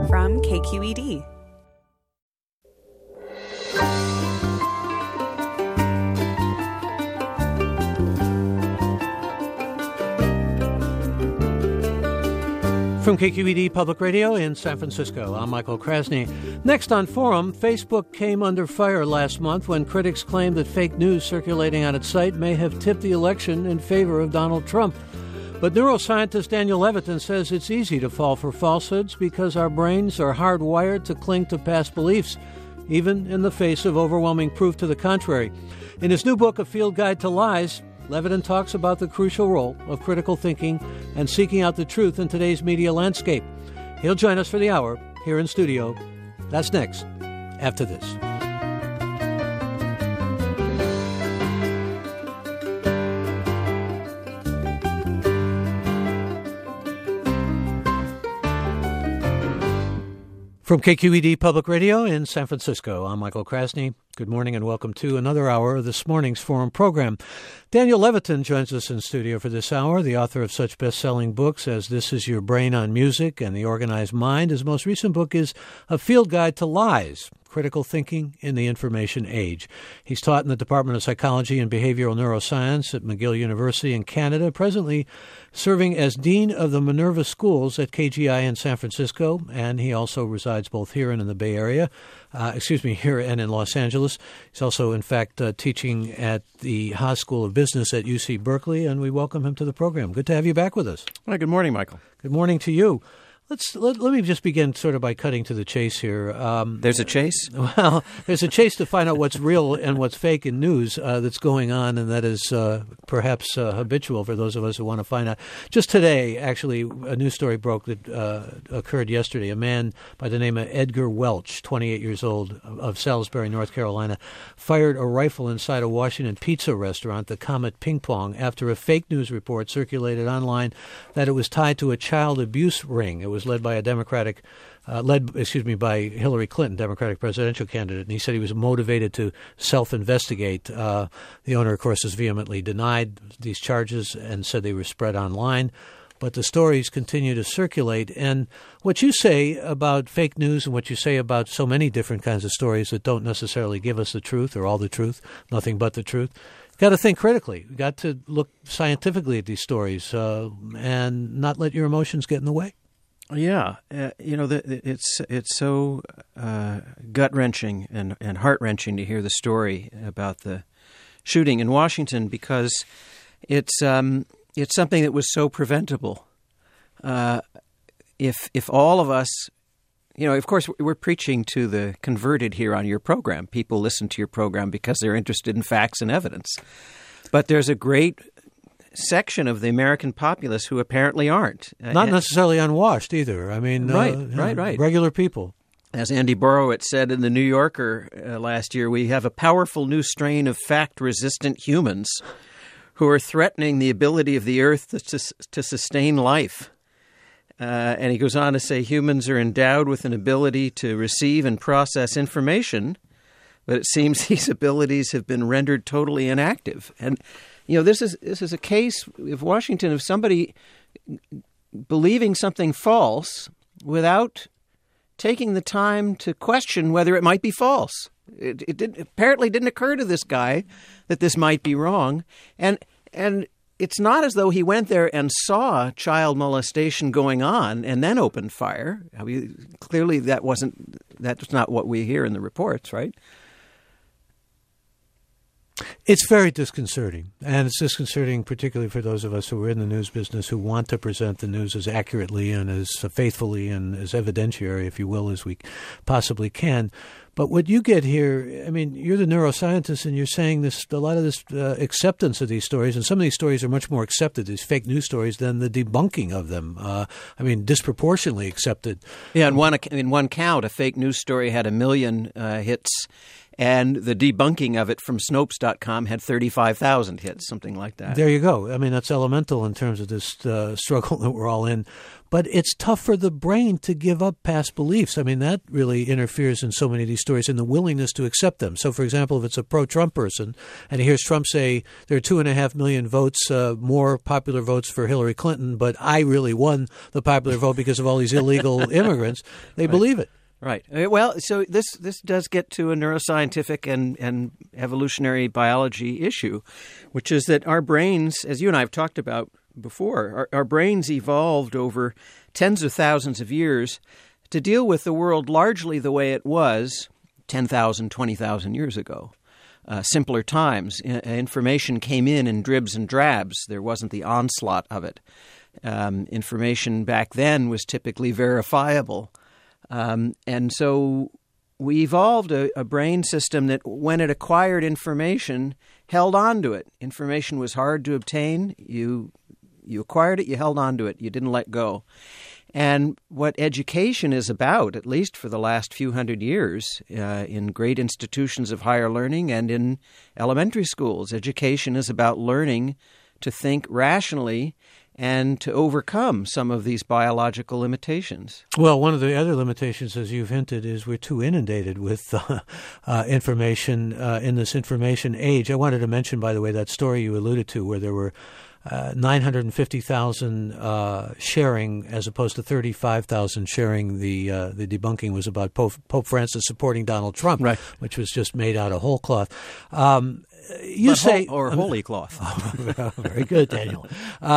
from KQED. From KQED Public Radio in San Francisco, I'm Michael Krasny. Next on Forum, Facebook came under fire last month when critics claimed that fake news circulating on its site may have tipped the election in favor of Donald Trump. But neuroscientist Daniel Levitin says it's easy to fall for falsehoods because our brains are hardwired to cling to past beliefs, even in the face of overwhelming proof to the contrary. In his new book, A Field Guide to Lies, Levitin talks about the crucial role of critical thinking and seeking out the truth in today's media landscape. He'll join us for the hour here in studio. That's next, after this. From KQED Public Radio in San Francisco, I'm Michael Krasny. Good morning and welcome to another hour of this morning's Forum program. Daniel Levitin joins us in studio for this hour, the author of such best-selling books as This Is Your Brain on Music and The Organized Mind. His most recent book is A Field Guide to Lies, Critical Thinking in the Information Age. He's taught in the Department of Psychology and Behavioral Neuroscience at McGill University in Canada, presently serving as Dean of the Minerva Schools at KGI in San Francisco, and he also resides both here and in the Bay Area, here and in Los Angeles. He's also, in fact, teaching at the Haas School of Business at UC Berkeley, and we welcome him to the program. Good to have you back with us. Well, good morning, Michael. Good morning to you. Let me just begin sort of by cutting to the chase here. There's a chase? Well, there's a chase to find out what's real and what's fake in news that's going on, and that is perhaps habitual for those of us who want to find out. Just today, actually, a news story broke that occurred yesterday. A man by the name of Edgar Welch, 28 years old, of Salisbury, North Carolina, fired a rifle inside a Washington pizza restaurant, the Comet Ping Pong, after a fake news report circulated online that it was tied to a child abuse ring. It was led by by Hillary Clinton, Democratic presidential candidate, and he said he was motivated to self-investigate. The owner, of course, has vehemently denied these charges and said they were spread online. But the stories continue to circulate. And what you say about fake news and what you say about so many different kinds of stories that don't necessarily give us the truth or all the truth, nothing but the truth, you've got to think critically. You've got to look scientifically at these stories and not let your emotions get in the way. Yeah, it's so gut-wrenching and heart-wrenching to hear the story about the shooting in Washington because it's something that was so preventable. If all of us, of course, we're preaching to the converted here on your program. People listen to your program because they're interested in facts and evidence. But there's a great section of the American populace who apparently aren't. Not necessarily unwashed either. I mean, right. Regular people. As Andy Borowitz said in The New Yorker last year, we have a powerful new strain of fact-resistant humans who are threatening the ability of the earth to sustain life. And he goes on to say humans are endowed with an ability to receive and process information, but it seems these abilities have been rendered totally inactive. And this is a case of Washington of somebody believing something false without taking the time to question whether it might be false. It apparently didn't occur to this guy that this might be wrong, and it's not as though he went there and saw child molestation going on and then opened fire. I mean, clearly that's not what we hear in the reports, right? It's very disconcerting, and it's disconcerting particularly for those of us who are in the news business who want to present the news as accurately and as faithfully and as evidentiary, if you will, as we possibly can. But what you get here, I mean, you're the neuroscientist, and you're saying a lot of this acceptance of these stories, and some of these stories are much more accepted, these fake news stories, than the debunking of them. Disproportionately accepted. Yeah, in one count, a fake news story had 1 million hits, And the debunking of it from Snopes.com had 35,000 hits, something like that. There you go. I mean, that's elemental in terms of this struggle that we're all in. But it's tough for the brain to give up past beliefs. I mean, that really interferes in so many of these stories and the willingness to accept them. So, for example, if it's a pro-Trump person and he hears Trump say there are 2.5 million votes, more popular votes for Hillary Clinton, but I really won the popular vote because of all these illegal immigrants, they believe it. Right. Well, so this does get to a neuroscientific and evolutionary biology issue, which is that our brains, as you and I have talked about before, our brains evolved over tens of thousands of years to deal with the world largely the way it was 10,000, 20,000 years ago. Simpler times. Information came in dribs and drabs. There wasn't the onslaught of it. Information back then was typically verifiable. And so we evolved a brain system that when it acquired information, held on to it. Information was hard to obtain. You acquired it, you held on to it. You didn't let go. And what education is about, at least for the last few hundred years, in great institutions of higher learning and in elementary schools, education is about learning to think rationally and to overcome some of these biological limitations. Well, one of the other limitations, as you've hinted, is we're too inundated with information in this information age. I wanted to mention, by the way, that story you alluded to where there were 950,000 sharing as opposed to 35,000 sharing. The debunking was about Pope Francis supporting Donald Trump, right, which was just made out of whole cloth. Holy cloth. Oh, very good, Daniel.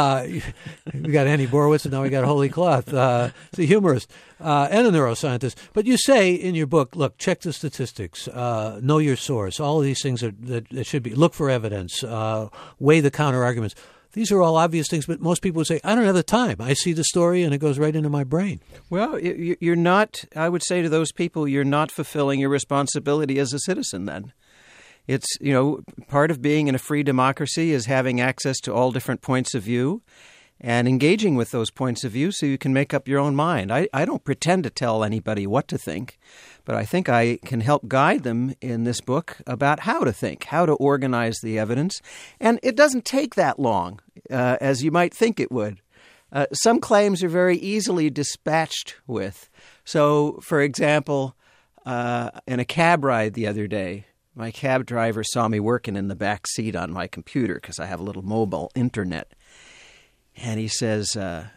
We got Annie Borowitz, and now we got holy cloth. The humorist and a neuroscientist. But you say in your book, look, check the statistics, know your source. All of these things that should be. Look for evidence. Weigh the counter arguments. These are all obvious things, but most people would say, I don't have the time. I see the story and it goes right into my brain. Well, you're not, I would say to those people, you're not fulfilling your responsibility as a citizen then. It's, part of being in a free democracy is having access to all different points of view and engaging with those points of view so you can make up your own mind. I don't pretend to tell anybody what to think, but I think I can help guide them in this book about how to think, how to organize the evidence. And it doesn't take that long, as you might think it would. Some claims are very easily dispatched with. So, for example, in a cab ride the other day, my cab driver saw me working in the back seat on my computer because I have a little mobile internet. And he says, I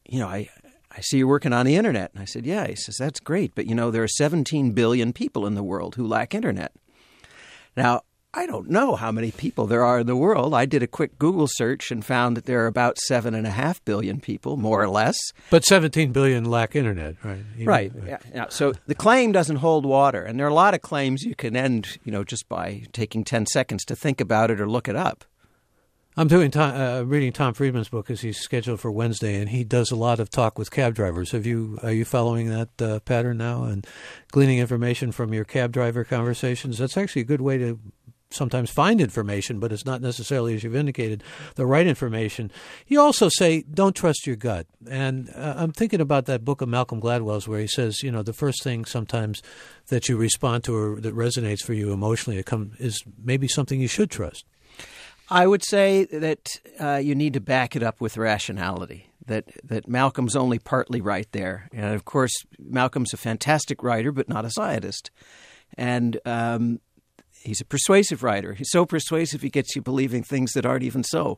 see you're working on the internet. And I said, yeah. He says, that's great. But, there are 17 billion people in the world who lack internet. Now, I don't know how many people there are in the world. I did a quick Google search and found that there are about 7.5 billion people, more or less. But 17 billion lack internet, right? Right. Yeah. So the claim doesn't hold water. And there are a lot of claims you can end, just by taking 10 seconds to think about it or look it up. I'm reading Tom Friedman's book as he's scheduled for Wednesday, and he does a lot of talk with cab drivers. Are you following that pattern now and gleaning information from your cab driver conversations? That's actually a good way to sometimes find information, but it's not necessarily, as you've indicated, the right information. You also say, don't trust your gut. And I'm thinking about that book of Malcolm Gladwell's where he says, the first thing sometimes that you respond to or that resonates for you emotionally is maybe something you should trust. I would say that you need to back it up with rationality, that Malcolm's only partly right there. And, of course, Malcolm's a fantastic writer, but not a scientist. And he's a persuasive writer. He's so persuasive he gets you believing things that aren't even so.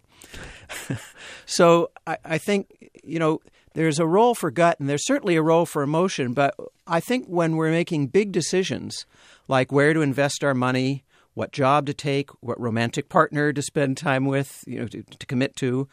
So I think, there's a role for gut and there's certainly a role for emotion. But I think when we're making big decisions, like where to invest our money, what job to take, what romantic partner to spend time with, to commit to,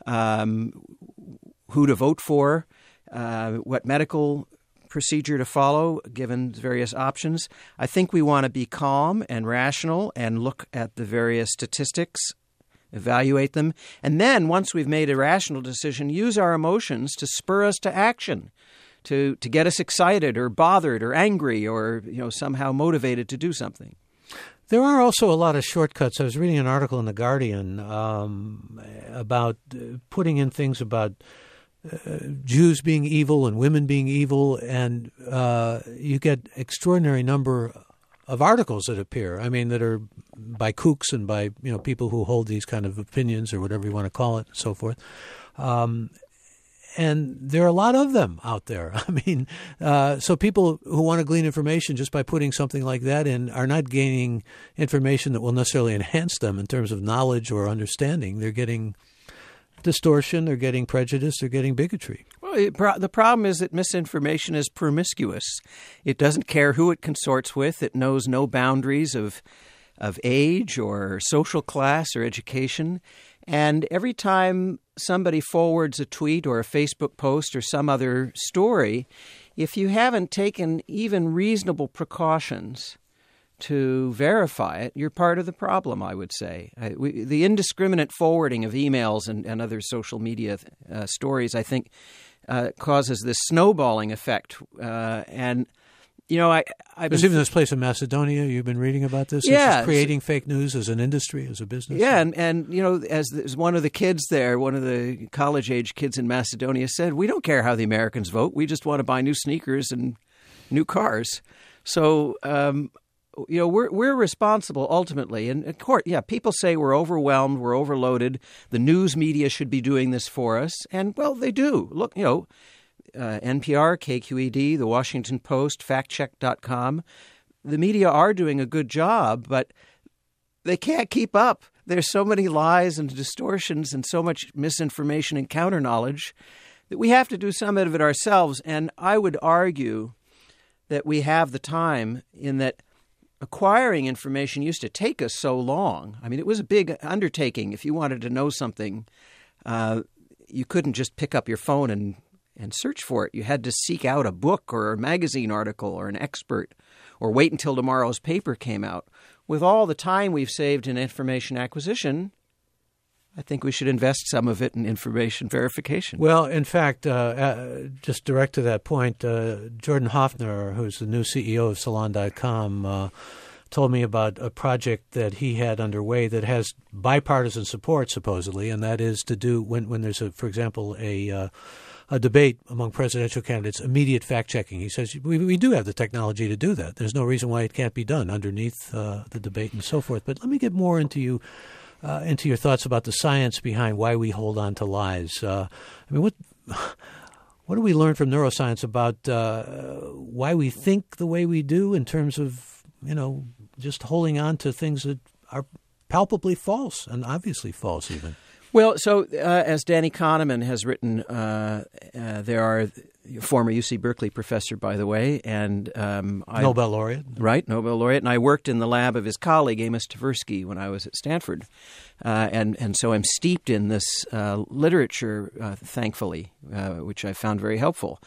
who to vote for, what medical procedure to follow, given various options. I think we want to be calm and rational and look at the various statistics, evaluate them, and then once we've made a rational decision, use our emotions to spur us to action, to get us excited or bothered or angry or somehow motivated to do something. There are also a lot of shortcuts. I was reading an article in The Guardian about putting in things about Jews being evil and women being evil, and you get extraordinary number articles that appear. I mean, that are by kooks and by people who hold these kind of opinions or whatever you want to call it, and so forth. And there are a lot of them out there. I mean, so people who want to glean information just by putting something like that in are not gaining information that will necessarily enhance them in terms of knowledge or understanding. They're getting distortion, they're getting prejudice, they're getting bigotry. Well, the problem is that misinformation is promiscuous. It doesn't care who it consorts with. It knows no boundaries of age or social class or education. And every time somebody forwards a tweet or a Facebook post or some other story, if you haven't taken even reasonable precautions to verify it, you're part of the problem, I would say. The indiscriminate forwarding of emails and other social media stories, I think, causes this snowballing effect. There's even this place in Macedonia. You've been reading about this. Yeah, it's creating fake news as an industry, as a business. Yeah, and as one of the kids there, one of the college-age kids in Macedonia said, "We don't care how the Americans vote. We just want to buy new sneakers and new cars." So, we're responsible ultimately. And of course, people say we're overwhelmed, we're overloaded. The news media should be doing this for us, and well, they do. Look, NPR, KQED, The Washington Post, FactCheck.com. The media are doing a good job, but they can't keep up. There's so many lies and distortions and so much misinformation and counter-knowledge that we have to do some of it ourselves. And I would argue that we have the time in that acquiring information used to take us so long. I mean, it was a big undertaking. If you wanted to know something, you couldn't just pick up your phone and search for it. You had to seek out a book or a magazine article or an expert or wait until tomorrow's paper came out. With all the time we've saved in information acquisition, I think we should invest some of it in information verification. Well, in fact, just direct to that point, Jordan Hoffner, who's the new CEO of Salon.com, told me about a project that he had underway that has bipartisan support, supposedly, and that is to do when there's, for example, a debate among presidential candidates, immediate fact-checking. He says we do have the technology to do that. There's no reason why it can't be done underneath the debate and so forth. But let me get more into your thoughts about the science behind why we hold on to lies. What do we learn from neuroscience about why we think the way we do in terms of, just holding on to things that are palpably false and obviously false even? Well, so as Danny Kahneman has written, there are former UC Berkeley professor, by the way, and Nobel laureate. Right, Nobel laureate. And I worked in the lab of his colleague, Amos Tversky, when I was at Stanford. And so I'm steeped in this literature, thankfully, which I found very helpful.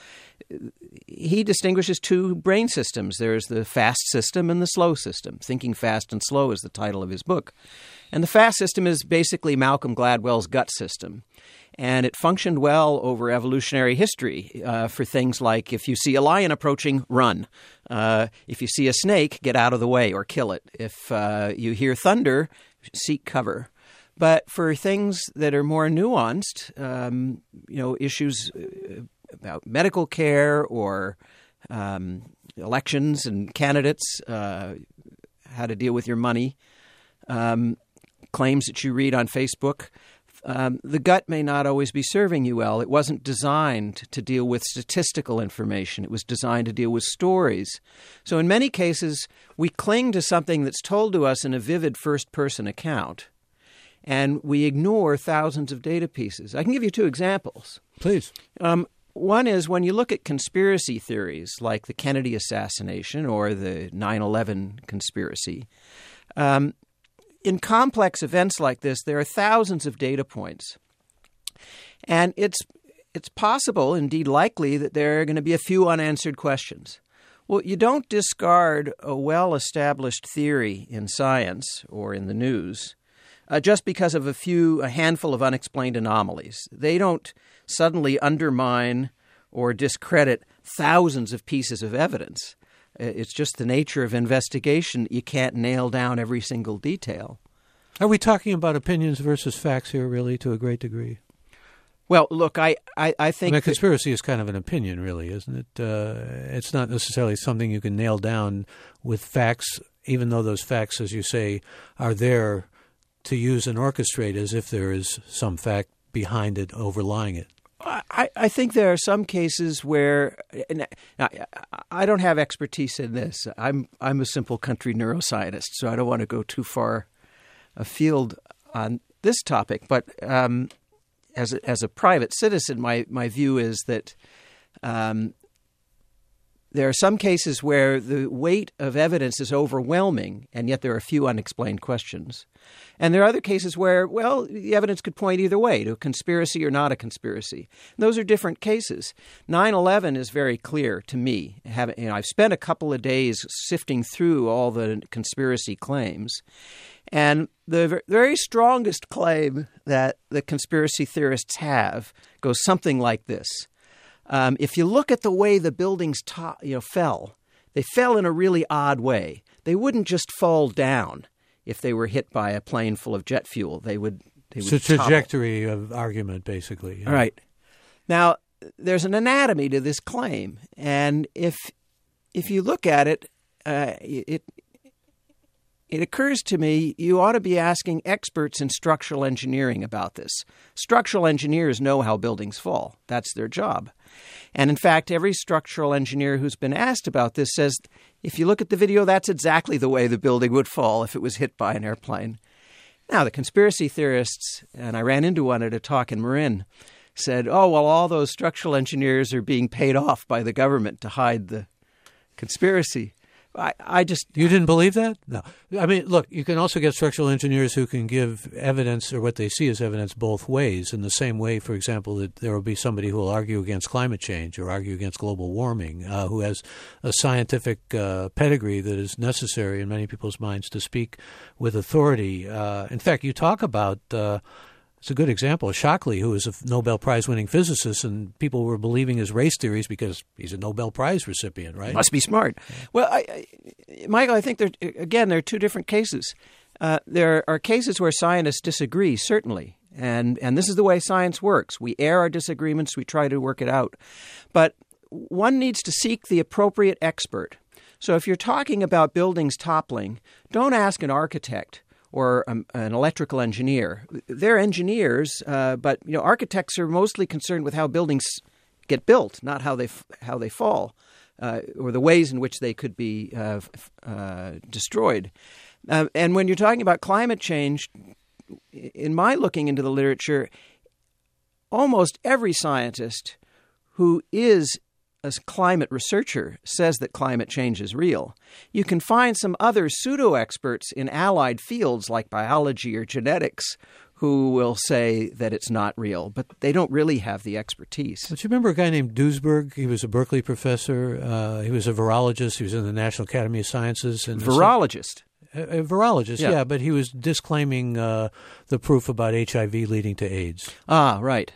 He distinguishes two brain systems. There's the fast system and the slow system. Thinking Fast and Slow is the title of his book. And the fast system is basically Malcolm Gladwell's gut system. And it functioned well over evolutionary history for things like if you see a lion approaching, run. If you see a snake, get out of the way or kill it. If you hear thunder, seek cover. But for things that are more nuanced, issues about medical care or elections and candidates, how to deal with your money, claims that you read on Facebook, the gut may not always be serving you well. It wasn't designed to deal with statistical information. It was designed to deal with stories. So in many cases, we cling to something that's told to us in a vivid first-person account, and we ignore thousands of data pieces. I can give you two examples. Please. One is when you look at conspiracy theories like the Kennedy assassination or the 9/11 conspiracy, in complex events like this, there are thousands of data points. And it's possible, indeed likely, that there are going to be a few unanswered questions. Well, you don't discard a well-established theory in science or in the news just because of a handful of unexplained anomalies. They don't suddenly undermine or discredit thousands of pieces of evidence. It's just the nature of investigation. You can't nail down every single detail. Are we talking about opinions versus facts here, really, to a great degree? Well, look, I think a conspiracy is kind of an opinion, really, isn't it? It's not necessarily something you can nail down with facts, even though those facts, as you say, are there to use and orchestrate as if there is some fact behind it, overlying it. I think there are some cases where I don't have expertise in this. I'm a simple country neuroscientist, so I don't want to go too far afield on this topic. But as a private citizen, my view is that there are some cases where the weight of evidence is overwhelming, and yet there are a few unexplained questions. And there are other cases where, well, the evidence could point either way, to a conspiracy or not a conspiracy. And those are different cases. 9/11 is very clear to me. I've spent a couple of days sifting through all the conspiracy claims. And the very strongest claim that the conspiracy theorists have goes something like this. If you look at the way the buildings fell, they fell in a really odd way. They wouldn't just fall down if they were hit by a plane full of jet fuel. They would it's a trajectory of argument, basically. Yeah. Right. Now, there's an anatomy to this claim, and if you look at it, it occurs to me you ought to be asking experts in structural engineering about this. Structural engineers know how buildings fall. That's their job. And in fact, every structural engineer who's been asked about this says, if you look at the video, that's exactly the way the building would fall if it was hit by an airplane. Now, the conspiracy theorists, and I ran into one at a talk in Marin, said, oh, well, all those structural engineers are being paid off by the government to hide the conspiracy. I just... You didn't believe that? No. I mean, look, you can also get structural engineers who can give evidence or what they see as evidence both ways. In the same way, for example, that there will be somebody who will argue against climate change or argue against global warming, who has a scientific pedigree that is necessary in many people's minds to speak with authority. In fact, you talk about... It's a good example. Shockley, who is a Nobel Prize-winning physicist, and people were believing his race theories because he's a Nobel Prize recipient, right? Must be smart. Well, Michael, I think there are two different cases. There are cases where scientists disagree, certainly, and this is the way science works. We air our disagreements. We try to work it out. But one needs to seek the appropriate expert. So if you're talking about buildings toppling, don't ask an architect or an electrical engineer. They're engineers, but architects are mostly concerned with how buildings get built, not how they fall, or the ways in which they could be destroyed. And when you're talking about climate change, in my looking into the literature, almost every scientist who is a climate researcher says that climate change is real. You can find some other pseudo-experts in allied fields like biology or genetics who will say that it's not real, but they don't really have the expertise. But you remember a guy named Duesberg? He was a Berkeley professor. He was a virologist. He was in the National Academy of Sciences. Virologist? A virologist, yeah, but he was disclaiming the proof about HIV leading to AIDS. Ah, right.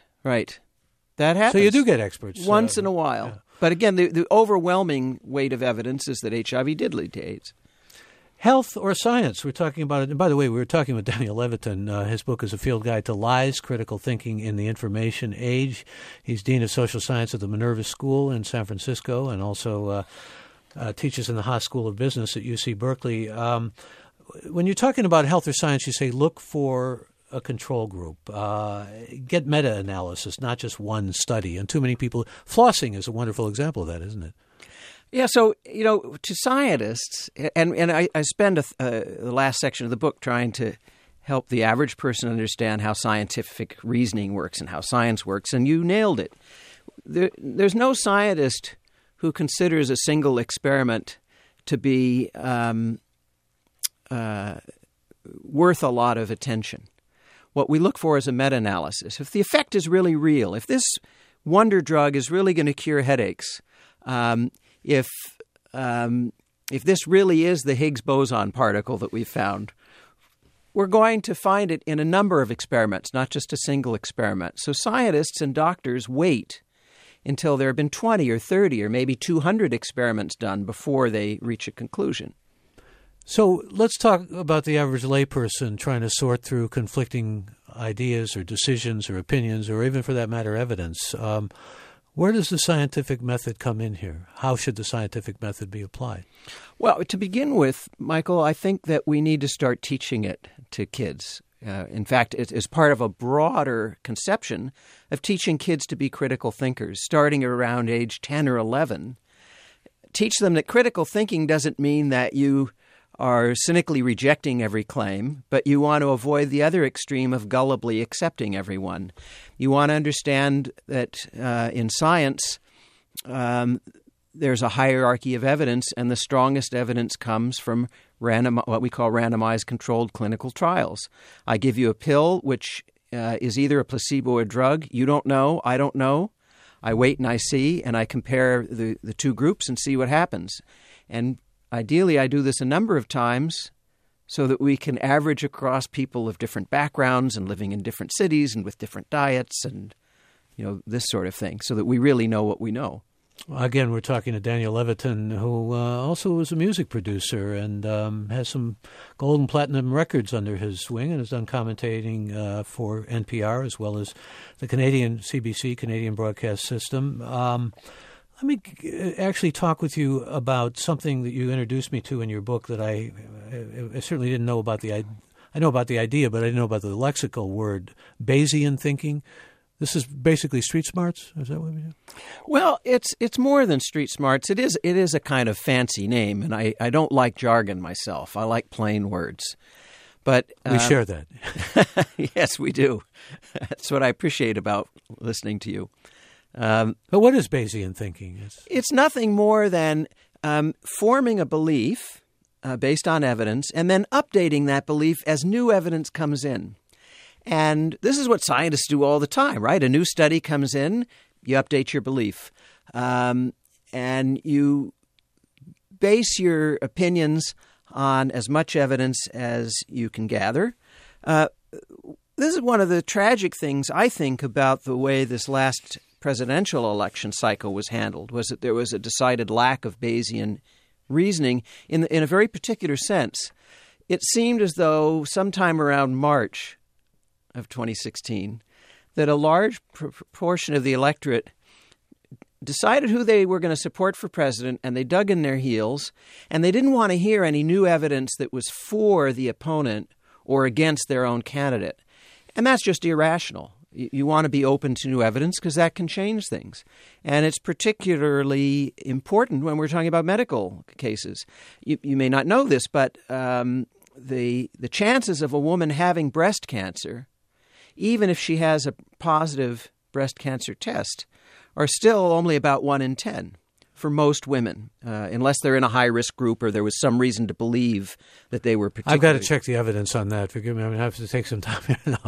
That happens. So you do get experts. Once in a while. Yeah. But again, the overwhelming weight of evidence is that HIV did lead to AIDS. Health or science? We're talking about it. And by the way, we were talking with Daniel Levitin. His book is A Field Guide to Lies, Critical Thinking in the Information Age. He's Dean of Social Science at the Minerva School in San Francisco and also teaches in the Haas School of Business at UC Berkeley. When you're talking about health or science, you say look for a control group. Get meta-analysis, not just one study. And too many people... Flossing is a wonderful example of that, isn't it? Yeah, so, to scientists, and I spend the last section of the book trying to help the average person understand how scientific reasoning works and how science works, and you nailed it. There's no scientist who considers a single experiment to be worth a lot of attention. What we look for is a meta-analysis. If the effect is really real, if this wonder drug is really going to cure headaches, if this really is the Higgs boson particle that we found, we're going to find it in a number of experiments, not just a single experiment. So scientists and doctors wait until there have been 20 or 30 or maybe 200 experiments done before they reach a conclusion. So let's talk about the average layperson trying to sort through conflicting ideas or decisions or opinions or even, for that matter, evidence. Where does the scientific method come in here? How should the scientific method be applied? Well, to begin with, Michael, I think that we need to start teaching it to kids. In fact, it is part of a broader conception of teaching kids to be critical thinkers, starting around age 10 or 11. Teach them that critical thinking doesn't mean that you are cynically rejecting every claim, but you want to avoid the other extreme of gullibly accepting everyone. You want to understand that in science, there's a hierarchy of evidence, and the strongest evidence comes from what we call randomized controlled clinical trials. I give you a pill, which is either a placebo or drug. You don't know. I don't know. I wait and I see, and I compare the two groups and see what happens. And ideally, I do this a number of times so that we can average across people of different backgrounds and living in different cities and with different diets and, this sort of thing, so that we really know what we know. Again, we're talking to Daniel Levitin, who also was a music producer and has some gold and platinum records under his wing and has done commentating for NPR as well as the Canadian CBC, Canadian Broadcast System. Let me actually talk with you about something that you introduced me to in your book that I certainly didn't know about I know about the idea, but I didn't know about the lexical word, Bayesian thinking. This is basically street smarts? Is that what we do? Well, it's more than street smarts. It is a kind of fancy name, and I don't like jargon myself. I like plain words. But we share that. Yes, we do. That's what I appreciate about listening to you. But what is Bayesian thinking? It's nothing more than forming a belief based on evidence and then updating that belief as new evidence comes in. And this is what scientists do all the time, right? A new study comes in, you update your belief. And you base your opinions on as much evidence as you can gather. This is one of the tragic things, I think, about the way this last presidential election cycle was handled, was that there was a decided lack of Bayesian reasoning in a very particular sense. It seemed as though sometime around March of 2016, that a large proportion of the electorate decided who they were going to support for president, and they dug in their heels, and they didn't want to hear any new evidence that was for the opponent or against their own candidate. And that's just irrational. You want to be open to new evidence because that can change things. And it's particularly important when we're talking about medical cases. You may not know this, but the chances of a woman having breast cancer, even if she has a positive breast cancer test, are still only about 1 in 10 for most women, unless they're in a high-risk group or there was some reason to believe that they were particularly... I've got to check the evidence on that. Forgive me. I have to take some time.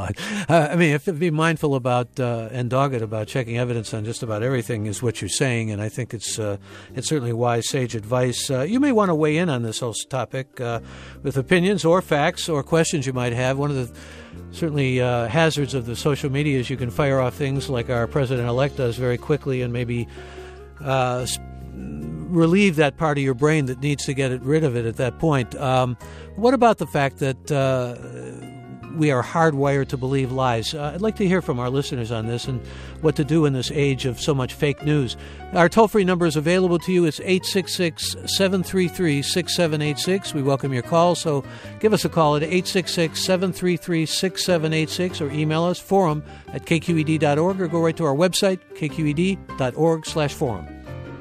You have to be mindful about and dogged about checking evidence on just about everything is what you're saying, and I think it's certainly wise, sage advice. You may want to weigh in on this whole topic with opinions or facts or questions you might have. One of the certainly hazards of the social media is you can fire off things like our president-elect does very quickly and maybe relieve that part of your brain that needs to get rid of it at that point. What about the fact that we are hardwired to believe lies? I'd like to hear from our listeners on this and what to do in this age of so much fake news. Our toll-free number is available to you. It's 866-733-6786. We welcome your call, so give us a call at 866-733-6786 or email us, forum@kqed.org, or go right to our website, kqed.org/forum.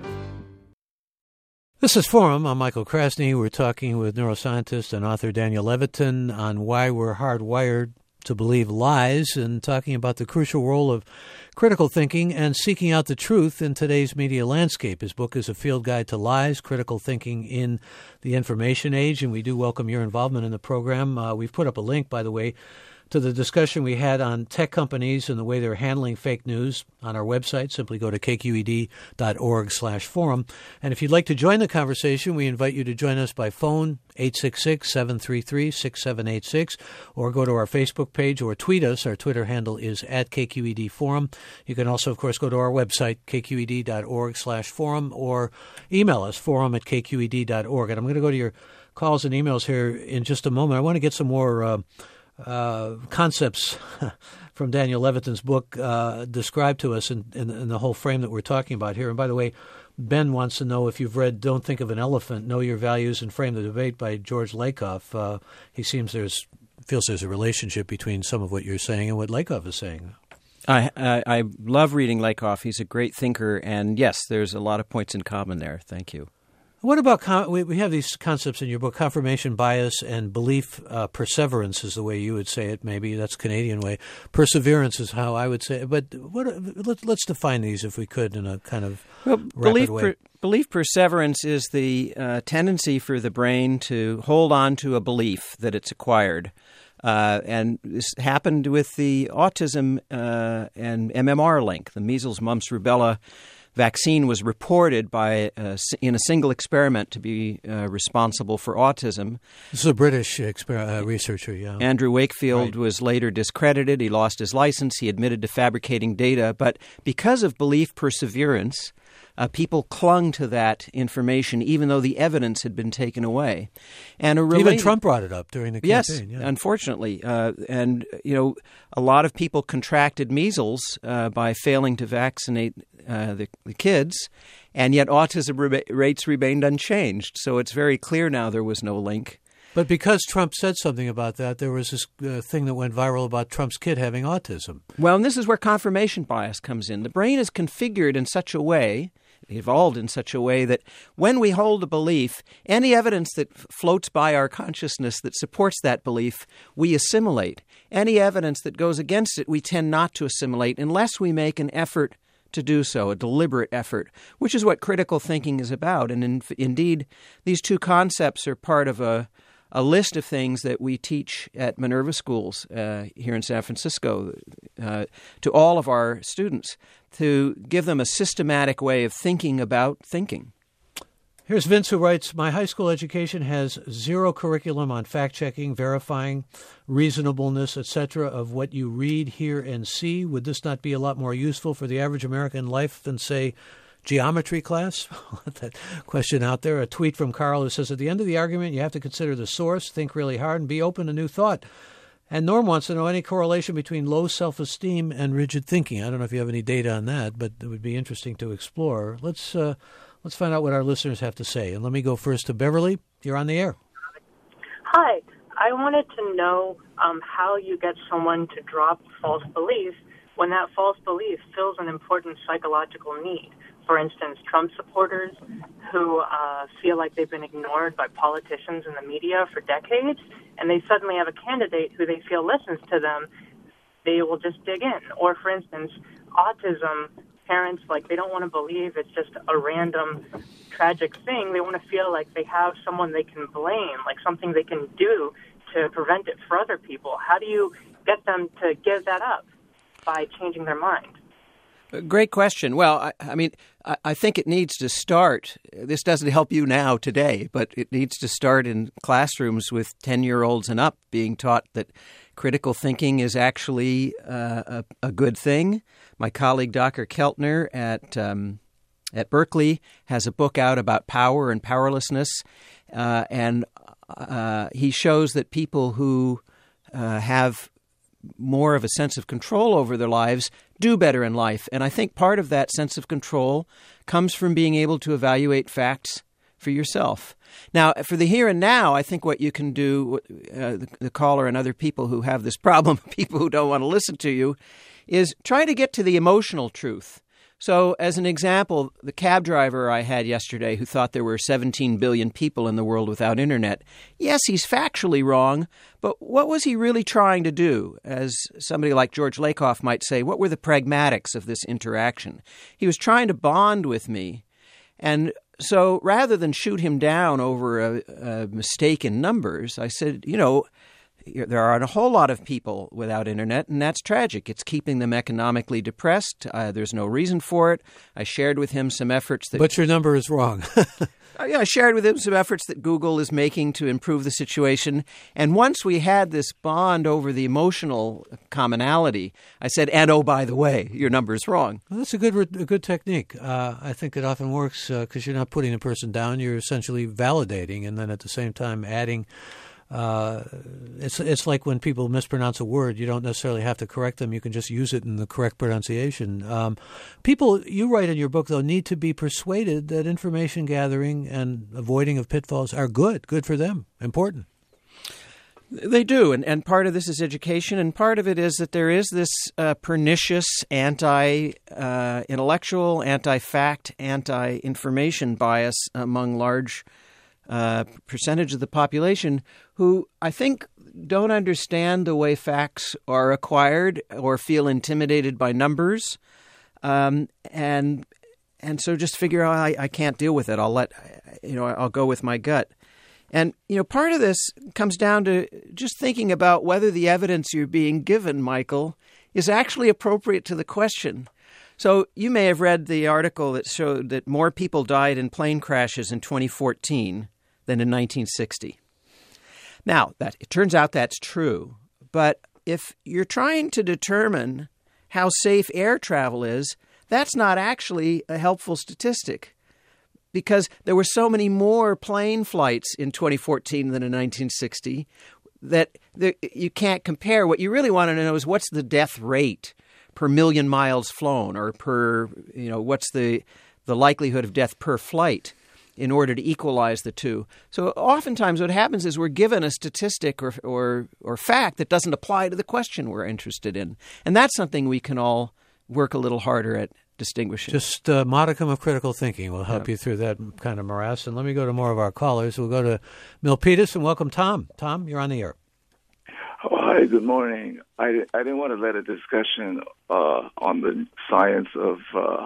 This is Forum. I'm Michael Krasny. We're talking with neuroscientist and author Daniel Levitin on why we're hardwired to believe lies and talking about the crucial role of critical thinking and seeking out the truth in today's media landscape. His book is A Field Guide to Lies, Critical Thinking in the Information Age, and we do welcome your involvement in the program. We've put up a link, by the way, to the discussion we had on tech companies and the way they're handling fake news on our website. Simply go to kqed.org/forum. And if you'd like to join the conversation, we invite you to join us by phone, 866-733-6786, or go to our Facebook page or tweet us. Our Twitter handle is @KQED Forum. You can also, of course, go to our website, kqed.org/forum, or email us, forum@kqed.org. And I'm going to go to your calls and emails here in just a moment. I want to get some more concepts from Daniel Levitin's book described to us in the whole frame that we're talking about here. And by the way, Ben wants to know if you've read Don't Think of an Elephant, Know Your Values and Frame the Debate by George Lakoff. He feels there's a relationship between some of what you're saying and what Lakoff is saying. I love reading Lakoff. He's a great thinker. And yes, there's a lot of points in common there. Thank you. What about, we have these concepts in your book, confirmation bias and belief perseverance is the way you would say it, maybe. That's Canadian way. Perseverance is how I would say it. But let's define these, if we could, in a kind of rapid way. Belief perseverance is the tendency for the brain to hold on to a belief that it's acquired. And this happened with the autism and MMR link, the measles, mumps, rubella vaccine was reported in a single experiment to be responsible for autism. This is a British researcher, yeah. Andrew Wakefield was later discredited. He lost his license. He admitted to fabricating data. But because of belief perseverance, people clung to that information even though the evidence had been taken away. And even Trump brought it up during the campaign. Yes, unfortunately. And, a lot of people contracted measles by failing to vaccinate the kids, and yet autism rates remained unchanged. So it's very clear now there was no link. But because Trump said something about that, there was this thing that went viral about Trump's kid having autism. Well, and this is where confirmation bias comes in. The brain is configured in such a way, evolved in such a way, that when we hold a belief, any evidence that floats by our consciousness that supports that belief, we assimilate. Any evidence that goes against it, we tend not to assimilate unless we make an effort to do so, a deliberate effort, which is what critical thinking is about. And indeed, these two concepts are part of a list of things that we teach at Minerva schools here in San Francisco to all of our students to give them a systematic way of thinking about thinking. Here's Vince, who writes, my high school education has zero curriculum on fact-checking, verifying, reasonableness, etc. of what you read, hear, and see. Would this not be a lot more useful for the average American life than, say, geometry class? Let that question out there. A tweet from Carl who says, at the end of the argument, you have to consider the source, think really hard, and be open to new thought. And Norm wants to know any correlation between low self-esteem and rigid thinking. I don't know if you have any data on that, but it would be interesting to explore. Let's find out what our listeners have to say. And let me go first to Beverly. You're on the air. Hi. I wanted to know how you get someone to drop false belief when that false belief fills an important psychological need. For instance, Trump supporters who feel like they've been ignored by politicians and the media for decades, and they suddenly have a candidate who they feel listens to them, they will just dig in. Or, for instance, autism parents, they don't want to believe it's just a random tragic thing. They want to feel like they have someone they can blame, like something they can do to prevent it for other people. How do you get them to give that up by changing their mind? Great question. Well, I think it needs to start. This doesn't help you now today, but it needs to start in classrooms with 10-year-olds and up being taught that critical thinking is actually a good thing. My colleague, Dr. Keltner at Berkeley, has a book out about power and powerlessness, and he shows that people who have more of a sense of control over their lives do better in life. And I think part of that sense of control comes from being able to evaluate facts for yourself. Now, for the here and now, I think what you can do, the caller and other people who have this problem, people who don't want to listen to you, is try to get to the emotional truth. So, as an example, the cab driver I had yesterday who thought there were 17 billion people in the world without internet, yes, he's factually wrong, but what was he really trying to do? As somebody like George Lakoff might say, what were the pragmatics of this interaction? He was trying to bond with me, and so rather than shoot him down over a mistake in numbers, I said, there are a whole lot of people without internet, and that's tragic. It's keeping them economically depressed. There's no reason for it. I shared with him some efforts that... But your number is wrong. I shared with him some efforts that Google is making to improve the situation. And once we had this bond over the emotional commonality, I said, and oh, by the way, your number is wrong. Well, that's a good technique. I think it often works because you're not putting a person down. You're essentially validating and then at the same time adding... It's like when people mispronounce a word, you don't necessarily have to correct them. You can just use it in the correct pronunciation. People, you write in your book, though, need to be persuaded that information gathering and avoiding of pitfalls are good for them, important. They do, and part of this is education, and part of it is that there is this pernicious anti-intellectual, anti-fact, anti-information bias among large percentage of the population who I think don't understand the way facts are acquired or feel intimidated by numbers, and so just figure out I can't deal with it. I'll go with my gut. And, part of this comes down to just thinking about whether the evidence you're being given, Michael, is actually appropriate to the question. So you may have read the article that showed that more people died in plane crashes in 2014 than in 1960. Now, it turns out that's true. But if you're trying to determine how safe air travel is, that's not actually a helpful statistic because there were so many more plane flights in 2014 than in 1960 that you can't compare. What you really want to know is what's the death rate per million miles flown or per, what's the likelihood of death per flight in order to equalize the two. So oftentimes what happens is we're given a statistic or fact that doesn't apply to the question we're interested in. And that's something we can all work a little harder at distinguishing. Just a modicum of critical thinking will help you through that kind of morass. And let me go to more of our callers. We'll go to Milpitas and welcome Tom. Tom, you're on the air. Oh, hi, good morning. I didn't want to let a discussion on the science of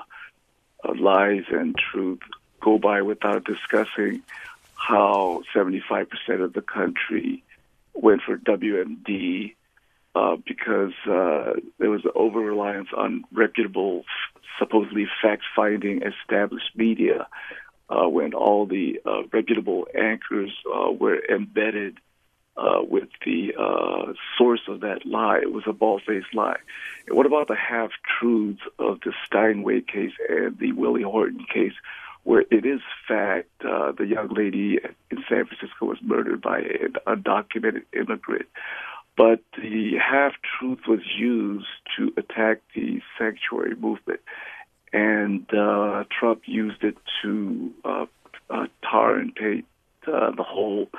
lies and truth go by without discussing how 75% of the country went for WMD because there was an over-reliance on reputable, supposedly fact-finding established media when all the reputable anchors were embedded with the source of that lie. It was a bald-faced lie. And what about the half-truths of the Steinway case and the Willie Horton case, where it is fact the young lady in San Francisco was murdered by an undocumented immigrant, but the half-truth was used to attack the sanctuary movement, and Trump used it to tar and paint the whole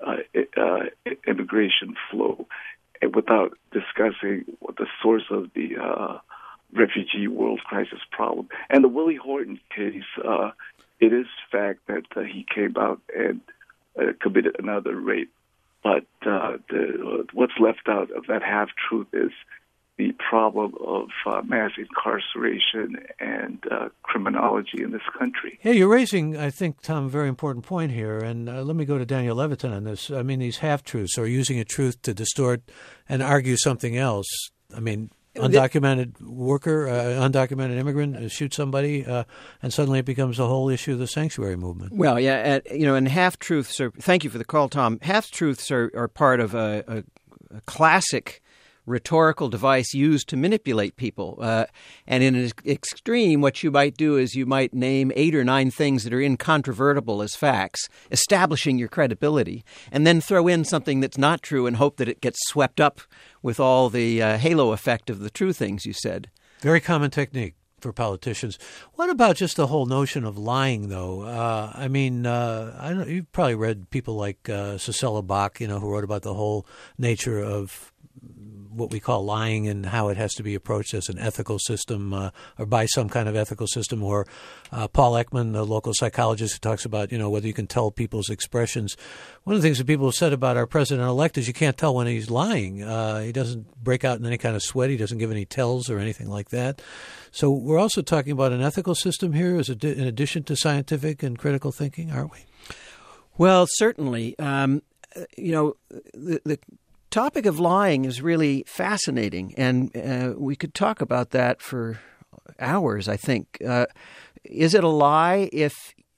immigration flow without discussing the source of the refugee world crisis problem. And the Willie Horton case, it is fact that he came out and committed another rape. But what's left out of that half-truth is the problem of mass incarceration and criminology in this country. Yeah, you're raising, I think, Tom, a very important point here. And let me go to Daniel Levitin on this. I mean, these half-truths are using a truth to distort and argue something else. I mean, undocumented worker, undocumented immigrant shoots somebody, and suddenly it becomes a whole issue of the sanctuary movement. Well, yeah, and half-truths are – thank you for the call, Tom. Half-truths are part of a classic rhetorical device used to manipulate people. And in an extreme, what you might do is you might name 8 or 9 things that are incontrovertible as facts, establishing your credibility, and then throw in something that's not true and hope that it gets swept up with all the halo effect of the true things you said. Very common technique for politicians. What about just the whole notion of lying, though? I mean, I don't, you've probably read people like Cicely Bach, who wrote about the whole nature of what we call lying and how it has to be approached as an ethical system or by some kind of ethical system, or Paul Ekman, the local psychologist, who talks about, whether you can tell people's expressions. One of the things that people have said about our president-elect is you can't tell when he's lying. He doesn't break out in any kind of sweat. He doesn't give any tells or anything like that. So we're also talking about an ethical system here in addition to scientific and critical thinking, aren't we? Well, certainly. The topic of lying is really fascinating, and we could talk about that for hours, I think. Is it a lie if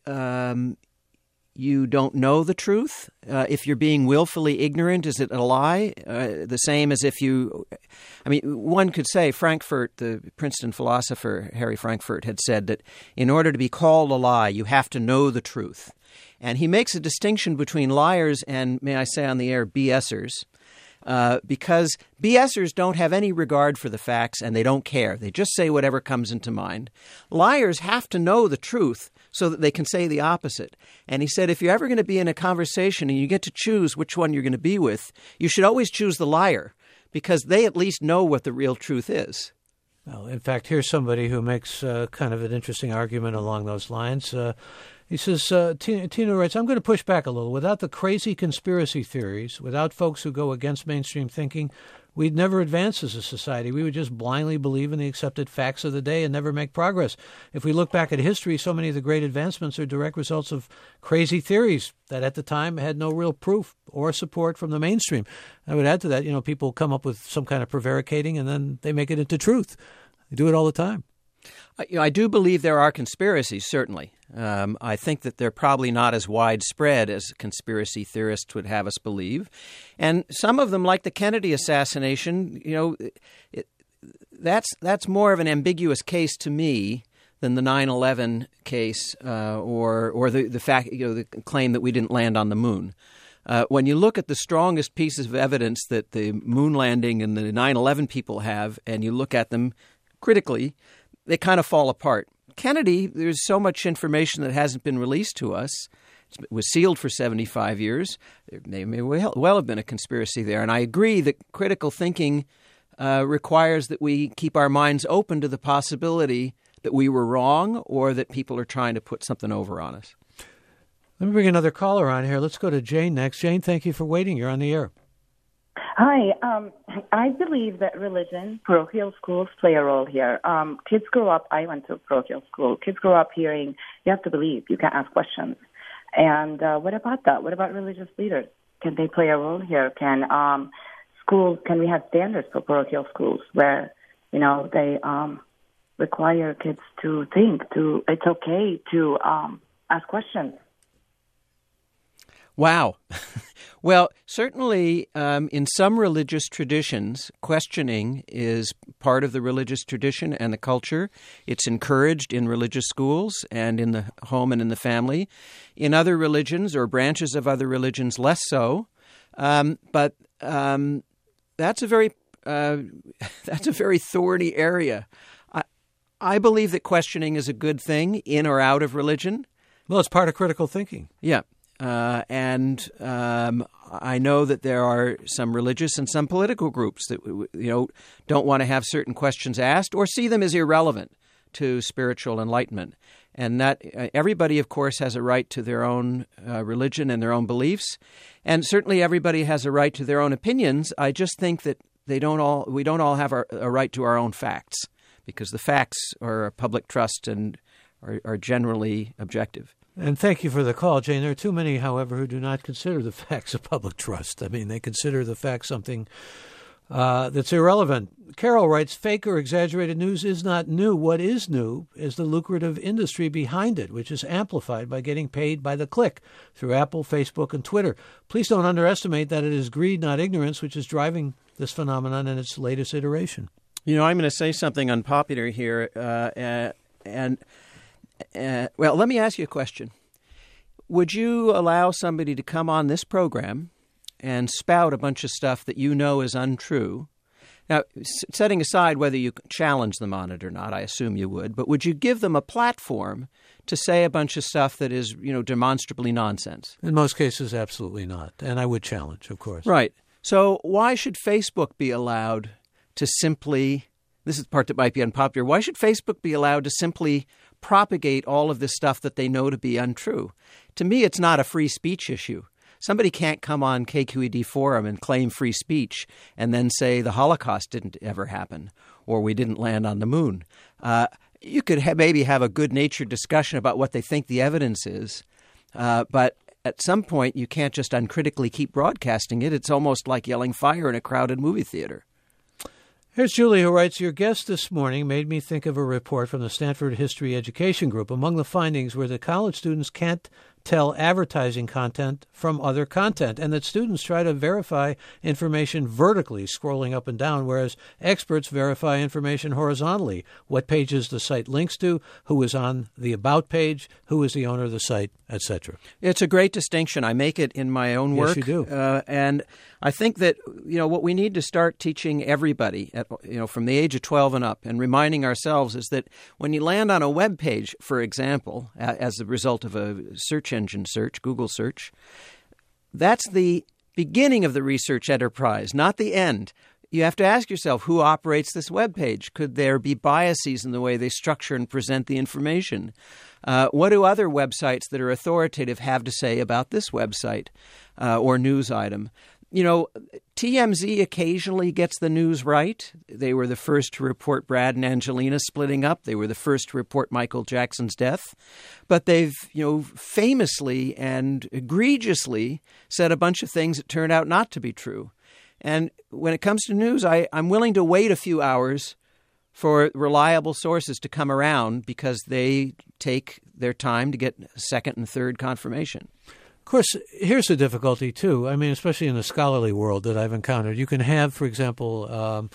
you don't know the truth? If you're being willfully ignorant, is it a lie? The same as if you... I mean, one could say Frankfurt, the Princeton philosopher Harry Frankfurt, had said that in order to be called a lie, you have to know the truth. And he makes a distinction between liars and, may I say on the air, BSers. Because BSers don't have any regard for the facts and they don't care. They just say whatever comes into mind. Liars have to know the truth so that they can say the opposite. And he said if you're ever going to be in a conversation and you get to choose which one you're going to be with, you should always choose the liar because they at least know what the real truth is. Well, in fact, here's somebody who makes kind of an interesting argument along those lines. He says, Tina writes, I'm going to push back a little. Without the crazy conspiracy theories, without folks who go against mainstream thinking, we'd never advance as a society. We would just blindly believe in the accepted facts of the day and never make progress. If we look back at history, so many of the great advancements are direct results of crazy theories that at the time had no real proof or support from the mainstream. I would add to that, people come up with some kind of prevaricating and then they make it into truth. They do it all the time. I do believe there are conspiracies, certainly. I think that they're probably not as widespread as conspiracy theorists would have us believe. And some of them, like the Kennedy assassination, that's more of an ambiguous case to me than the 9/11 case or the fact, the claim that we didn't land on the moon. When you look at the strongest pieces of evidence that the moon landing and the 9/11 people have, and you look at them critically, they kind of fall apart. Kennedy, there's so much information that hasn't been released to us. It was sealed for 75 years. There may well have been a conspiracy there. And I agree that critical thinking requires that we keep our minds open to the possibility that we were wrong or that people are trying to put something over on us. Let me bring another caller on here. Let's go to Jane next. Jane, thank you for waiting. You're on the air. Hi. I believe that religion, parochial schools play a role here. Kids grow up, I went to parochial school, kids grow up hearing, you have to believe, you can't ask questions. And what about that? What about religious leaders? Can they play a role here? Can we have standards for parochial schools where, they require kids to think, it's okay to ask questions? Wow. Well, certainly in some religious traditions, questioning is part of the religious tradition and the culture. It's encouraged in religious schools and in the home and in the family. In other religions or branches of other religions, less so. But that's a very thorny area. I believe that questioning is a good thing in or out of religion. Well, it's part of critical thinking. Yeah. And I know that there are some religious and some political groups that don't want to have certain questions asked or see them as irrelevant to spiritual enlightenment. And that everybody, of course, has a right to their own religion and their own beliefs, and certainly everybody has a right to their own opinions. I just think that we don't all have a right to our own facts because the facts are a public trust and are generally objective. And thank you for the call, Jane. There are too many, however, who do not consider the facts a public trust. I mean, they consider the facts something that's irrelevant. Carol writes, fake or exaggerated news is not new. What is new is the lucrative industry behind it, which is amplified by getting paid by the click through Apple, Facebook, and Twitter. Please don't underestimate that it is greed, not ignorance, which is driving this phenomenon in its latest iteration. I'm going to say something unpopular here, well, let me ask you a question. Would you allow somebody to come on this program and spout a bunch of stuff that you know is untrue? Now, setting aside whether you challenge them on it or not, I assume you would, but would you give them a platform to say a bunch of stuff that is, demonstrably nonsense? In most cases, absolutely not. And I would challenge, of course. Right. So why should Facebook be allowed to simply, this is the part that might be unpopular, why should Facebook be allowed to simply propagate all of this stuff that they know to be untrue? To me, it's not a free speech issue. Somebody can't come on KQED Forum and claim free speech and then say the Holocaust didn't ever happen or we didn't land on the moon. You could maybe have a good-natured discussion about what they think the evidence is, but at some point you can't just uncritically keep broadcasting it. It's almost like yelling fire in a crowded movie theater. Here's Julie, who writes, your guest this morning made me think of a report from the Stanford History Education Group. Among the findings were that college students can't tell advertising content from other content, and that students try to verify information vertically, scrolling up and down, whereas experts verify information horizontally. What pages the site links to, who is on the About page, who is the owner of the site, etc. It's a great distinction. I make it in my own work. Yes, you do. And I think that, what we need to start teaching everybody, from the age of 12 and up, and reminding ourselves is that when you land on a web page, for example, as the result of a search engine search, Google search, that's the beginning of the research enterprise, not the end. You have to ask yourself, who operates this web page? Could there be biases in the way they structure and present the information? What do other websites that are authoritative have to say about this website or news item? TMZ occasionally gets the news right. They were the first to report Brad and Angelina splitting up. They were the first to report Michael Jackson's death. But they've, famously and egregiously said a bunch of things that turned out not to be true. And when it comes to news, I'm willing to wait a few hours for reliable sources to come around because they take their time to get second and third confirmation. Of course, here's the difficulty, too. I mean, especially in the scholarly world that I've encountered. You can have, for example,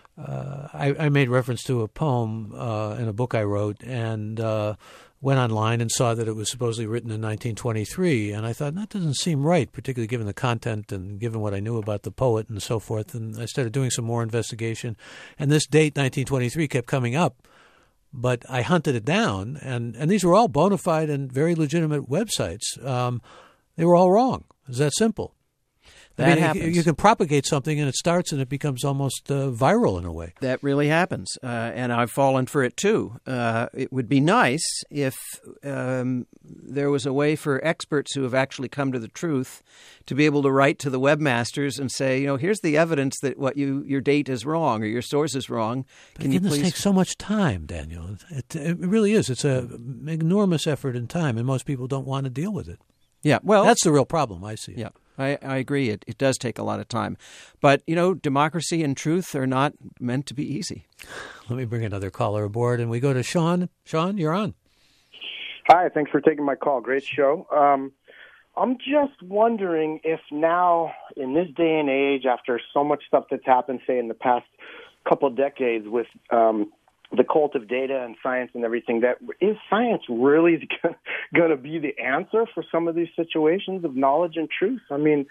I made reference to a poem in a book I wrote and went online and saw that it was supposedly written in 1923. And I thought, that doesn't seem right, particularly given the content and given what I knew about the poet and so forth. And I started doing some more investigation. And this date, 1923, kept coming up. But I hunted it down. And these were all bona fide and very legitimate websites. They were all wrong. It's that simple. That happens. You can propagate something and it starts and it becomes almost viral in a way. That really happens. And I've fallen for it too. It would be nice if there was a way for experts who have actually come to the truth to be able to write to the webmasters and say, here's the evidence that your date is wrong or your source is wrong. Can you please? This takes so much time, Daniel. It really is. It's an enormous effort and time, and most people don't want to deal with it. Yeah, well, that's the real problem I see. Yeah, I agree. It does take a lot of time. But, democracy and truth are not meant to be easy. Let me bring another caller aboard, and we go to Sean. Sean, you're on. Hi, thanks for taking my call. Great show. I'm just wondering if now, in this day and age, after so much stuff that's happened, say, in the past couple of decades with the cult of data and science and everything, that is science really going to be the answer for some of these situations of knowledge and truth? I mean,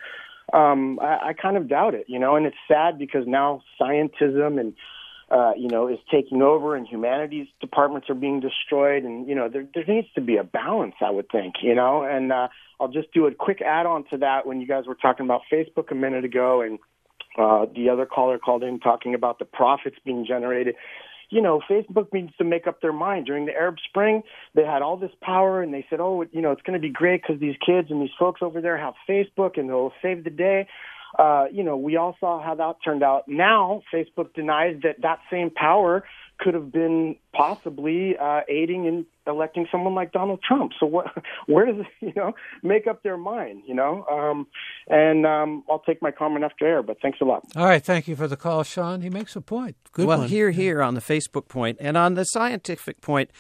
I kind of doubt it, and it's sad because now scientism and, is taking over and humanities departments are being destroyed. And, there needs to be a balance, I would think, and I'll just do a quick add-on to that. When you guys were talking about Facebook a minute ago and the other caller called in talking about the profits being generated, Facebook needs to make up their mind. During the Arab Spring, they had all this power, and they said, it's going to be great because these kids and these folks over there have Facebook, and they'll save the day. We all saw how that turned out. Now, Facebook denies that same power could have been possibly aiding in electing someone like Donald Trump. So where does it, make up their mind, and I'll take my comment after air, but thanks a lot. All right. Thank you for the call, Sean. He makes a point. Good one. Well, here on the Facebook point and on the scientific point,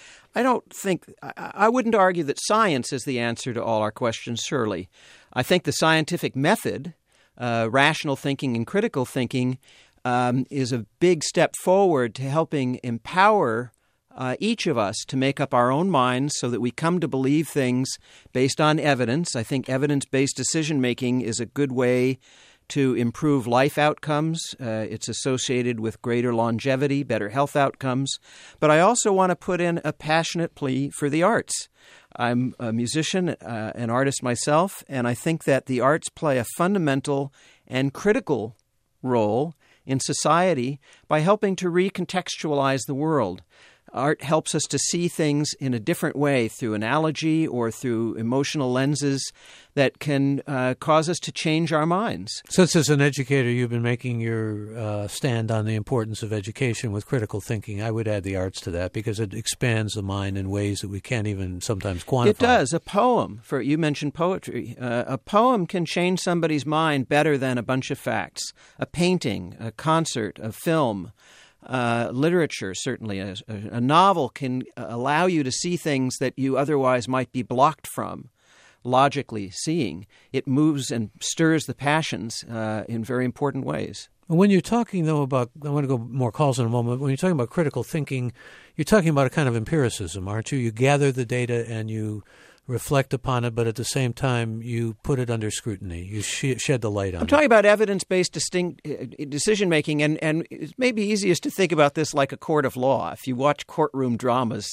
I wouldn't argue that science is the answer to all our questions, surely. I think the scientific method, rational thinking and critical thinking, is a big step forward to helping empower each of us to make up our own minds so that we come to believe things based on evidence. I think evidence-based decision-making is a good way to improve life outcomes. It's associated with greater longevity, better health outcomes. But I also want to put in a passionate plea for the arts. I'm a musician, an artist myself, and I think that the arts play a fundamental and critical role in society by helping to recontextualize the world. Art helps us to see things in a different way through analogy or through emotional lenses that can cause us to change our minds. Since as an educator, you've been making your stand on the importance of education with critical thinking, I would add the arts to that because it expands the mind in ways that we can't even sometimes quantify. It does. A poem, you mentioned poetry. A poem can change somebody's mind better than a bunch of facts. A painting, a concert, a film. Literature, certainly. A novel can allow you to see things that you otherwise might be blocked from, logically seeing. It moves and stirs the passions in very important ways. When you're talking, though, about, I want to go more calls in a moment, when you're talking about critical thinking, you're talking about a kind of empiricism, aren't you? You gather the data and you reflect upon it, but at the same time, you put it under scrutiny. You shed the light on it. I'm talking about evidence-based decision-making, and it may be easiest to think about this like a court of law. If you watch courtroom dramas,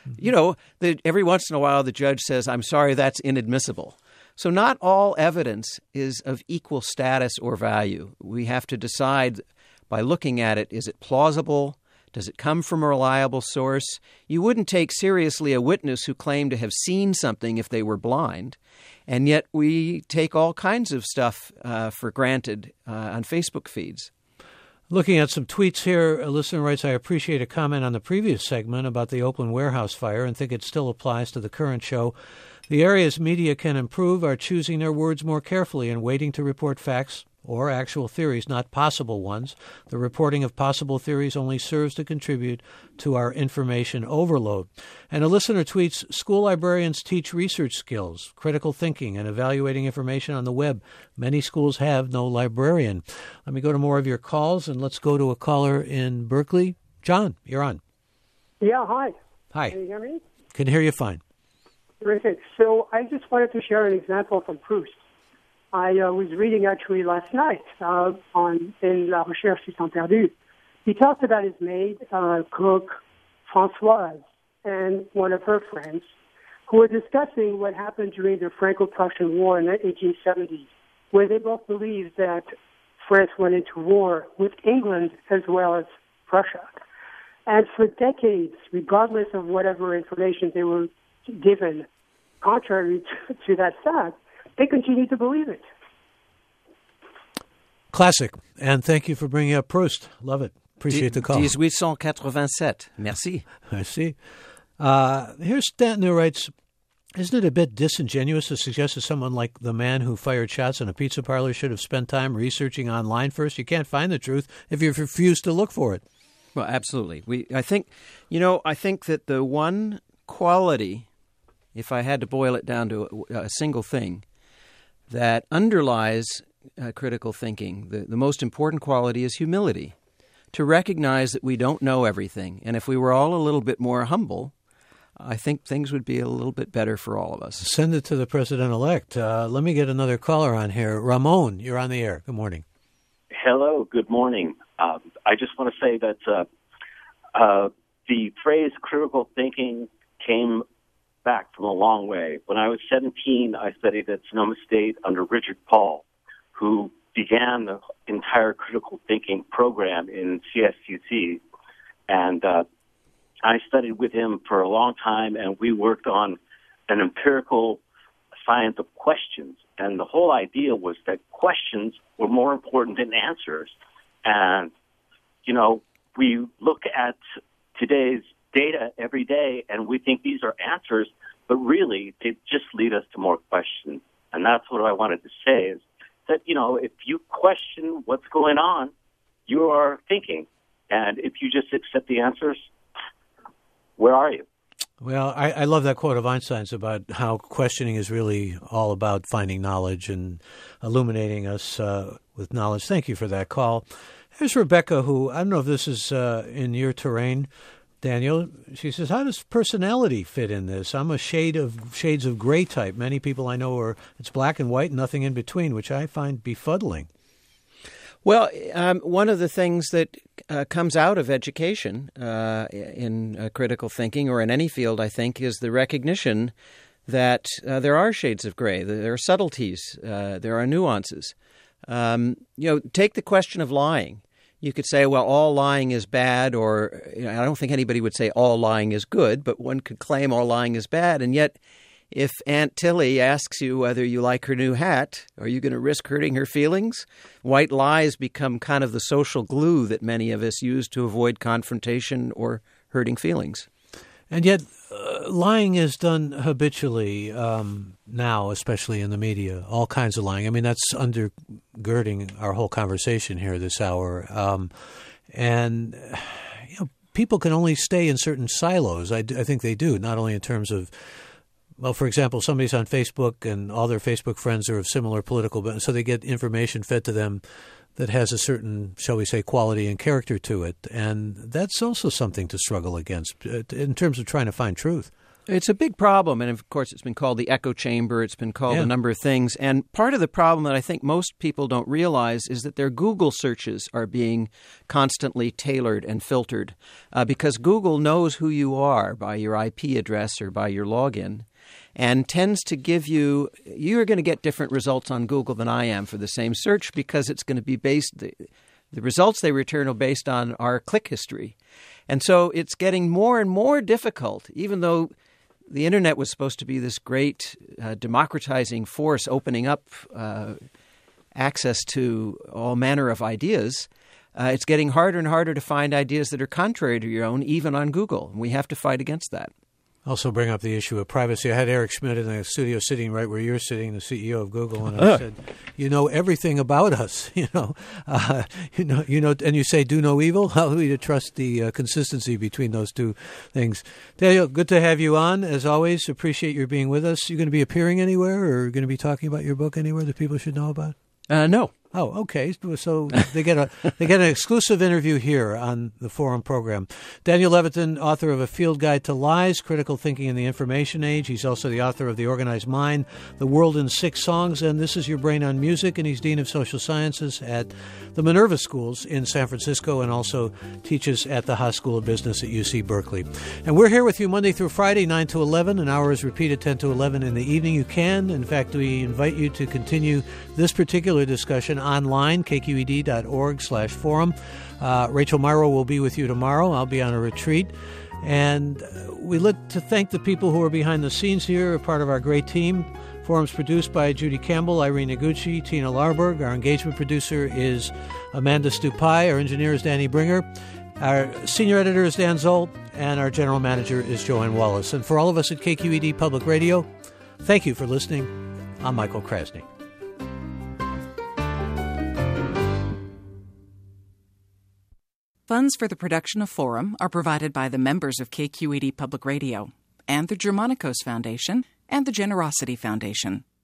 every once in a while the judge says, "I'm sorry, that's inadmissible." So not all evidence is of equal status or value. We have to decide by looking at it, is it plausible? Does it come from a reliable source? You wouldn't take seriously a witness who claimed to have seen something if they were blind. And yet we take all kinds of stuff for granted on Facebook feeds. Looking at some tweets here, a listener writes, I appreciate a comment on the previous segment about the Oakland warehouse fire and think it still applies to the current show. The areas media can improve are choosing their words more carefully and waiting to report facts or actual theories, not possible ones. The reporting of possible theories only serves to contribute to our information overload. And a listener tweets, school librarians teach research skills, critical thinking, and evaluating information on the web. Many schools have no librarian. Let me go to more of your calls, and let's go to a caller in Berkeley. John, you're on. Yeah, hi. Hi. Can you hear me? Can hear you fine. Terrific. So I just wanted to share an example from Proust. I was reading actually last night in La Recherche du Temps Perdu. He talks about his maid, cook, Françoise, and one of her friends, who were discussing what happened during the Franco-Prussian War in the 1870s, where they both believed that France went into war with England as well as Prussia. And for decades, regardless of whatever information they were given contrary to that fact, they continue to believe it. Classic. And thank you for bringing up Proust. Love it. Appreciate the call. 1887. Merci. Merci. Here's Stanton who writes, isn't it a bit disingenuous to suggest that someone like the man who fired shots in a pizza parlor should have spent time researching online first? You can't find the truth if you refuse to look for it. Well, absolutely. I think that the one quality, if I had to boil it down to a single thing, that underlies critical thinking, the most important quality is humility, to recognize that we don't know everything. And if we were all a little bit more humble, I think things would be a little bit better for all of us. Send it to the president-elect. Let me get another caller on here. Ramon, you're on the air. Good morning. Hello, good morning. I just want to say that the phrase critical thinking came back from a long way. When I was 17, I studied at Sonoma State under Richard Paul, who began the entire critical thinking program in CSUC. And I studied with him for a long time, and we worked on an empirical science of questions. And the whole idea was that questions were more important than answers. And, we look at today's data every day, and we think these are answers, but really they just lead us to more questions. And that's what I wanted to say is that, if you question what's going on, you are thinking. And if you just accept the answers, where are you? Well, I love that quote of Einstein's about how questioning is really all about finding knowledge and illuminating us with knowledge. Thank you for that call. Here's Rebecca, who, I don't know if this is in your terrain, Daniel. She says, how does personality fit in this? I'm a shades of gray type. Many people I know it's black and white, nothing in between, which I find befuddling. Well, one of the things that comes out of education in critical thinking or in any field, I think, is the recognition that there are shades of gray, there are subtleties, there are nuances. Take the question of lying. You could say, well, all lying is bad, or I don't think anybody would say all lying is good, but one could claim all lying is bad. And yet, if Aunt Tilly asks you whether you like her new hat, are you going to risk hurting her feelings? White lies become kind of the social glue that many of us use to avoid confrontation or hurting feelings. And yet, lying is done habitually now, especially in the media, all kinds of lying. I mean, that's undergirding our whole conversation here this hour. And people can only stay in certain silos. I think they do, not only in terms of, well, for example, somebody's on Facebook and all their Facebook friends are of similar political, so they get information fed to them that has a certain, shall we say, quality and character to it. And that's also something to struggle against in terms of trying to find truth. It's a big problem, and of course it's been called the echo chamber. It's been called a number of things. And part of the problem that I think most people don't realize is that their Google searches are being constantly tailored and filtered because Google knows who you are by your IP address or by your login, and tends to give you – you're going to get different results on Google than I am for the same search because it's going to be based – the results they return are based on our click history. And so it's getting more and more difficult, even though the Internet was supposed to be this great democratizing force opening up access to all manner of ideas. It's getting harder and harder to find ideas that are contrary to your own, even on Google. And we have to fight against that. Also bring up the issue of privacy. I had Eric Schmidt in the studio sitting right where you're sitting, the CEO of Google, and I said, "You know everything about us, and you say do no evil. How are we to trust the consistency between those two things?" Daniel, good to have you on as always. Appreciate your being with us. You going to be appearing anywhere, or going to be talking about your book anywhere that people should know about? No. Oh, okay. So they get an exclusive interview here on the Forum program. Daniel Levitin, author of A Field Guide to Lies, Critical Thinking in the Information Age. He's also the author of The Organized Mind, The World in 6 Songs, and This Is Your Brain on Music. And he's Dean of Social Sciences at the Minerva Schools in San Francisco and also teaches at the Haas School of Business at UC Berkeley. And we're here with you Monday through Friday, 9 to 11. An hour is repeated 10 to 11 in the evening. You can. In fact, we invite you to continue this particular discussion online, kqed.org/forum. Rachel Myrow will be with you tomorrow. I'll be on a retreat. And we like to thank the people who are behind the scenes here, a part of our great team. Forum's produced by Judy Campbell, Irene Noguchi, Tina Larberg. Our engagement producer is Amanda Stupai. Our engineer is Danny Bringer. Our senior editor is Dan Zoll. And our general manager is Joanne Wallace. And for all of us at KQED Public Radio, thank you for listening. I'm Michael Krasny. Funds for the production of Forum are provided by the members of KQED Public Radio and the Germanicos Foundation and the Generosity Foundation.